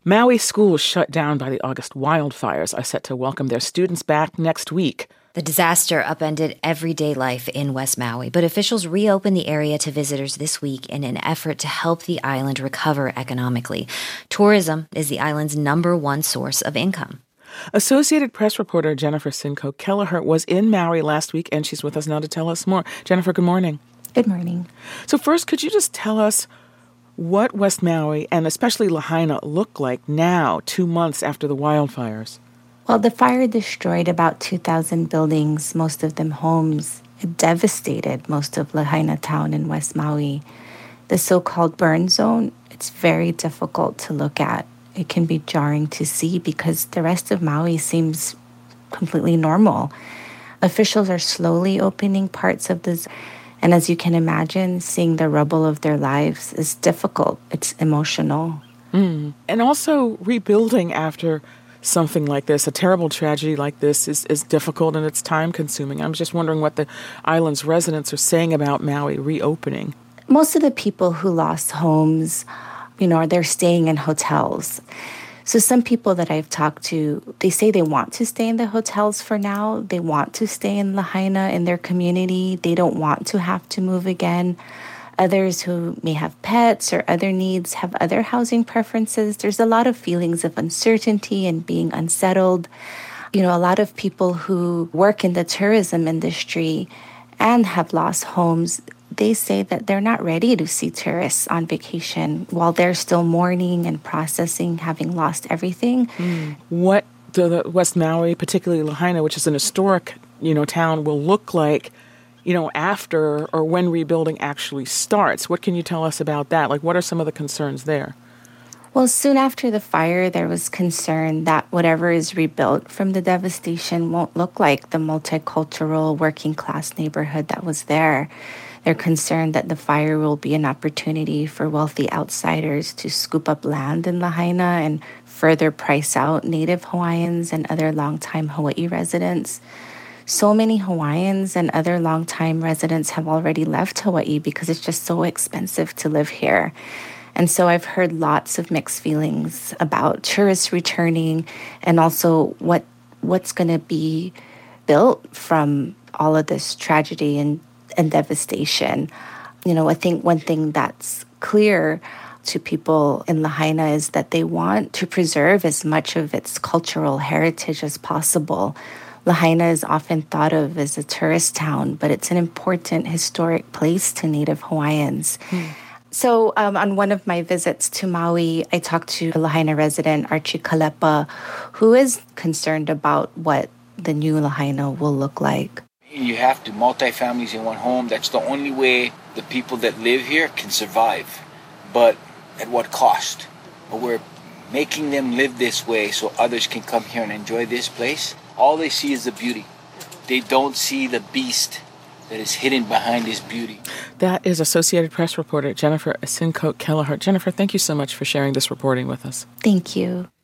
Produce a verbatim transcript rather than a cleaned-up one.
Maui schools shut down by the August wildfires are set to welcome their students back next week. The disaster upended everyday life in West Maui, but officials reopened the area to visitors this week in an effort to help the island recover economically. Tourism is the island's number one source of income. Associated Press reporter Jennifer Sincoat Kelleher was in Maui last week, and she's with us now to tell us more. Jennifer, good morning. Good morning. So first, could you just tell us what West Maui, and especially Lahaina, look like now, two months after the wildfires? Well, the fire destroyed about two thousand buildings, most of them homes. It devastated most of Lahaina town in West Maui. The so-called burn zone, it's very difficult to look at. It can be jarring to see because the rest of Maui seems completely normal. Officials are slowly opening parts of this. And as you can imagine, seeing the rubble of their lives is difficult. It's emotional. Mm. And also rebuilding after something like this, a terrible tragedy like this, is, is difficult and it's time-consuming. I'm just wondering what the island's residents are saying about Maui reopening. Most of the people who lost homes, you know, they're staying in hotels. So some people that I've talked to, they say they want to stay in the hotels for now. They want to stay in Lahaina, in their community. They don't want to have to move again. Others who may have pets or other needs have other housing preferences. There's a lot of feelings of uncertainty and being unsettled. You know, a lot of people who work in the tourism industry and have lost homes, they say that they're not ready to see tourists on vacation while they're still mourning and processing having lost everything. Mm. What the West Maui, particularly Lahaina, which is an historic, you know, town, will look like, you know, after or when rebuilding actually starts. What can you tell us about that? Like, what are some of the concerns there? Well, soon after the fire, there was concern that whatever is rebuilt from the devastation won't look like the multicultural working class neighborhood that was there. They're concerned that the fire will be an opportunity for wealthy outsiders to scoop up land in Lahaina and further price out Native Hawaiians and other longtime Hawaii residents. So many Hawaiians and other longtime residents have already left Hawaii because it's just so expensive to live here. And so I've heard lots of mixed feelings about tourists returning and also what what's going to be built from all of this tragedy and and devastation. You know, I think one thing that's clear to people in Lahaina is that they want to preserve as much of its cultural heritage as possible. Lahaina is often thought of as a tourist town, but it's an important historic place to Native Hawaiians. Hmm. So um, on one of my visits to Maui, I talked to a Lahaina resident, Archie Kalepa, who is concerned about what the new Lahaina will look like. You have to multi-families in one home. That's the only way the people that live here can survive. But at what cost? But we're making them live this way so others can come here and enjoy this place. All they see is the beauty. They don't see the beast that is hidden behind this beauty. That is Associated Press reporter Jennifer Sincoat Kelleher. Jennifer, thank you so much for sharing this reporting with us. Thank you.